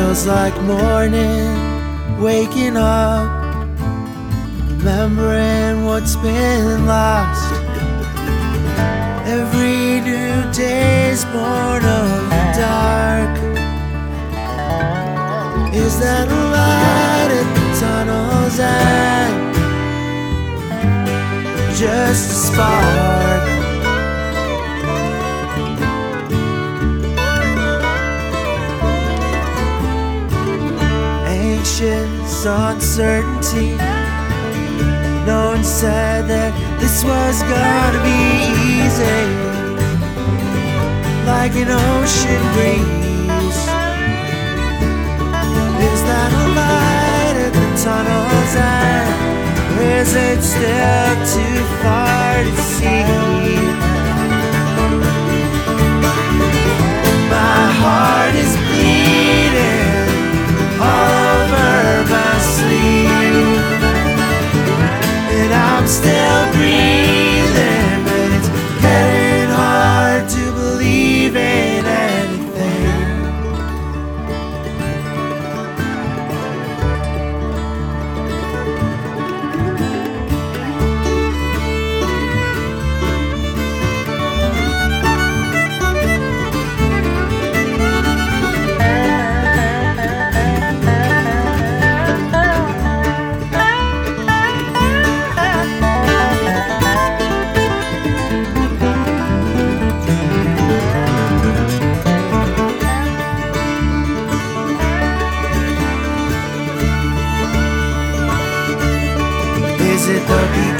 Feels like morning, waking up, remembering what's been lost. Every new day's born of the dark. Is that a light at the tunnel's end? Just a spark. Anxious uncertainty. No one said that this was gonna be easy. Like an ocean breeze. Is that a light at the tunnel's end? Or is it still too far to see? My heart is bleeding all over my sleeve, and I'm still breathing, but it's getting hard to believe in anything. Is it the